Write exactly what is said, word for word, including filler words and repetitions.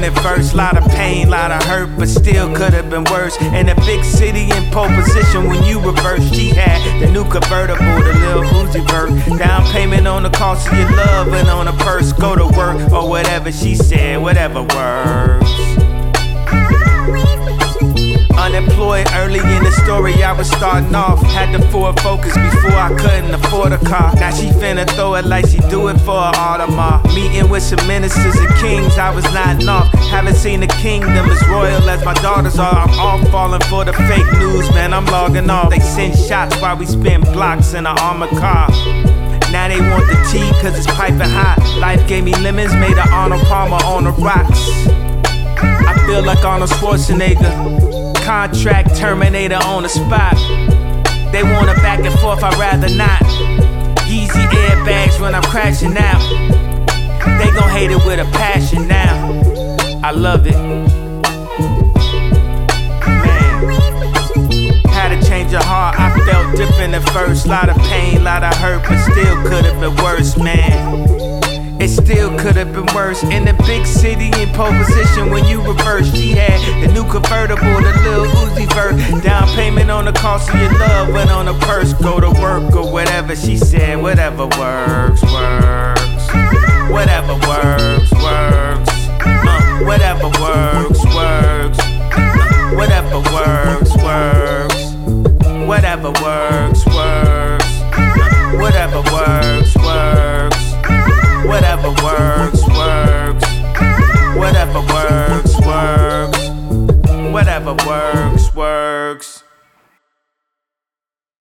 at first, lot of pain, lot of hurt, but still could have been worse. In a big city in pole position when you reverse, she had the new convertible, the Lil Uzi Vert. Down payment on the cost of your love and on a purse. Go to work or whatever she said, whatever works. Unemployed early in the story, I was starting off. Had to Ford Focus before I couldn't afford a car. Now she finna throw it like she do it for an Audemars. Meeting with some ministers and kings, I was nodding off. Haven't seen the kingdom as royal as my daughters are. I'm all falling for the fake news, man, I'm logging off. They send shots while we spin blocks in an armored car. Now they want the tea cause it's piping hot. Life gave me lemons, made an Arnold Palmer on the rocks. I feel like Arnold Schwarzenegger. Contract terminator on the spot. They want it back and forth, I'd rather not. Yeezy airbags when I'm crashing out. They gon' hate it with a passion now. I love it. Man, had to change your heart, I felt different at first. Lot of pain, lot of hurt, but still could've been worse, man. It still could have been worse. In a big city in pole position when you reverse. She had the new convertible, the Lil Uzi Vert. Down payment on the cost of your love, went on a purse. Go to work or whatever she said, whatever works, works. Whatever works, works. Uh, whatever works, works. Uh, whatever works, works. Whatever works, works.